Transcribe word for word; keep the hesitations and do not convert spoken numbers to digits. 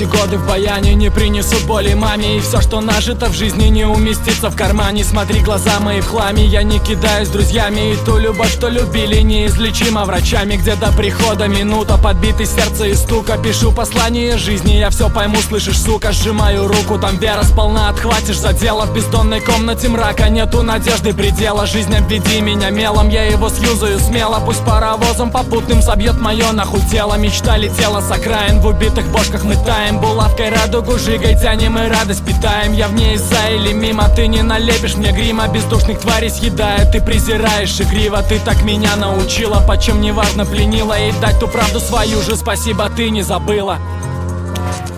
годы в баяне не принесут боли маме. И все, что нажито в жизни, не уместится в кармане. Смотри, глаза мои в хламе, я не кидаюсь друзьями. И ту любовь, что любили, неизлечимо врачами. Где до прихода минута, подбитый сердце и стука. Пишу послание жизни, я все пойму, слышишь, сука. Сжимаю руку, там вера сполна, отхватишь за дело. В бездонной комнате мрака нету надежды предела. Жизнь, обведи меня мелом, я его сьюзаю смело. Пусть паровозом попутным собьет мое нахуй тело. Мечта летела с окраин, в убитых бошках мы таем. Булавкой радугу жигой тянем и радость питаем. Я в ней за или мимо, ты не налепишь мне грима. Бездушных тварей съедая, ты презираешь игриво. Ты так меня научила, почем неважно пленила. И дать ту правду свою же, спасибо, ты не забыла.